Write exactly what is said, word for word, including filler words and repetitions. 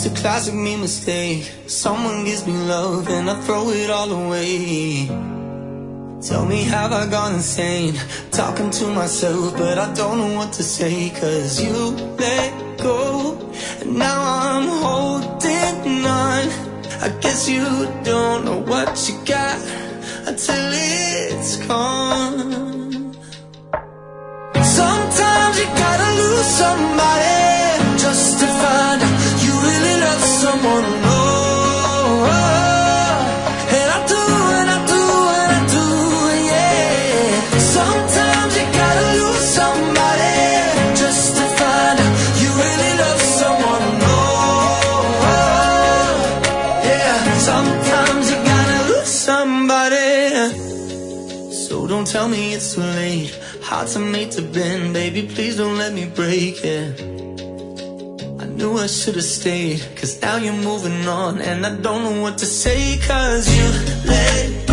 a classic me mistake. Someone gives me love and I throw it all away. Tell me, have I gone insane? Talking to myself, but I don't know what to say. Cause you let go, and now I'm holding on. I guess you don't know what you got until it's gone. Sometimes you gotta lose somebody just to find out you really love someone. Oh, and I do, and I do, and I do, yeah. Sometimes you gotta lose somebody just to find out you really love someone. Oh, yeah. Sometimes you gotta lose somebody. So don't tell me it's too late. Hearts are made to bend, baby, please don't let me break it. I knew I should've stayed, cause now you're moving on, and I don't know what to say. Cause you let